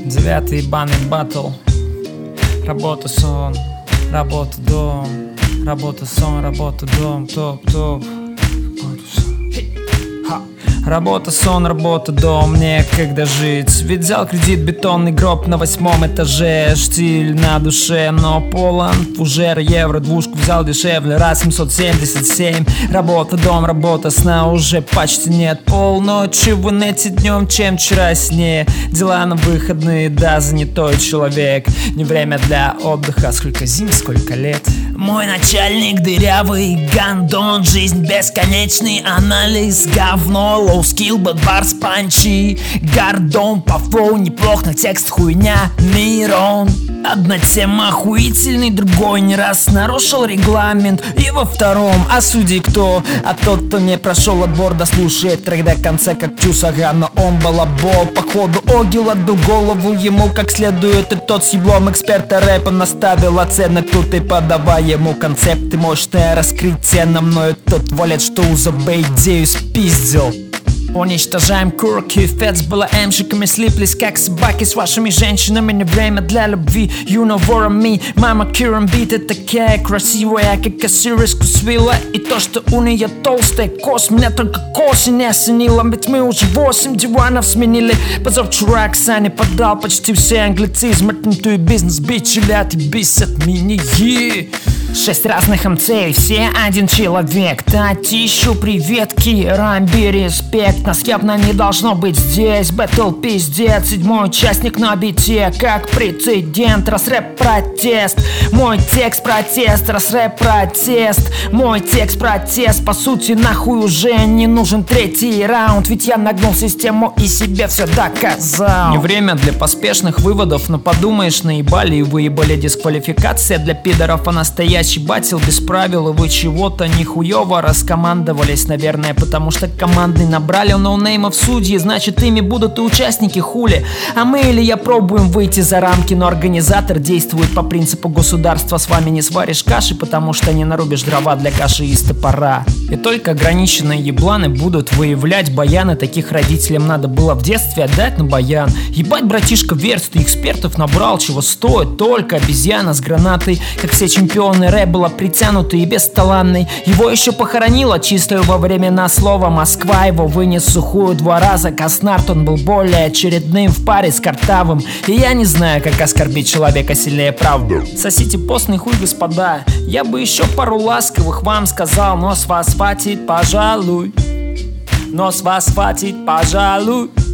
Девятый ебаный батл. Работа, сон, работа, дом. Работа, сон, работа, дом. Топ-топ. Работа, сон, работа, дом, некогда жить. Ведь взял кредит, бетонный гроб на 8 этаже. Штиль на душе, но полон фужер. Евро, двушку взял дешевле, раз 777. Работа, дом, работа, сна уже почти нет. Полночи в инете днем, чем вчера сне. Дела на выходные, да, занятой человек. Не время для отдыха, сколько зим, сколько лет. Мой начальник дырявый гандон. Жизнь бесконечный анализ, говно. Low skill, but bars панчи. Гордон по флоу неплох, но текст хуйня. Нейрон. Одна тема охуительный, другой не раз нарушил регламент. И во втором, а судьи кто? А тот, кто не прошел отбор, дослушает трек до конца, как Чусага. Но он балабол, походу Огил отбил голову ему как следует. И тот с еблом эксперта рэпа наставил оценок. Тут и подавай ему концепты, мощное раскрытие. На мною тот валет, что узабей идею спиздил. Уничтожаем курки, фет с БЛМщиками слиплись как собаки с вашими женщинами. Не время для любви, you know what I mean. Мама Киран Бита такая красивая, как кассириску свила. И то, что у нее толстая кость, меня только к осени осенило. Ведь мы уже 8 диванов сменили. Позавчера Оксане подал почти все англицизмы. Ту бизнес, бичи, ляд и бесят меня. 6 разных МЦ, все один человек. Татищу, приветки, Рамби, респект. Нас явно не должно быть здесь. Бэтл пиздец, 7-й участник на бите. Как прецедент, раз-рэп протест. Мой текст протест, раз-рэп протест. Мой текст протест, по сути нахуй уже не нужен третий раунд. Ведь я нагнул систему и себе все доказал. Не время для поспешных выводов, но подумаешь, наебали и выебали. Дисквалификация для пидоров, а настоящий батил без правил. И вы чего-то нихуево раскомандовались, наверное, потому что командный набрали ноунеймов судьи, значит ими будут и участники, хули. А мы или я пробуем выйти за рамки, но организатор действует по принципу государства. С вами не сваришь каши, потому что не нарубишь дрова для каши из топора. И только ограниченные ебланы будут выявлять баяны. Таких родителям надо было в детстве отдать на баян. Ебать, братишка, верст, ты экспертов набрал, чего стоит только обезьяна с гранатой. Как все чемпионы рэп была притянутый и бесталанный. Его еще похоронило чистую во времена слова Москва. Его вынес сухую 2 раза. Каснарт, он был более очередным в паре с Картавым. И я не знаю, как оскорбить человека сильнее правды. Сосите постный хуй, господа. Я бы еще пару ласковых вам сказал, но с вас хватит, пожалуй. Но с вас хватит, пожалуй.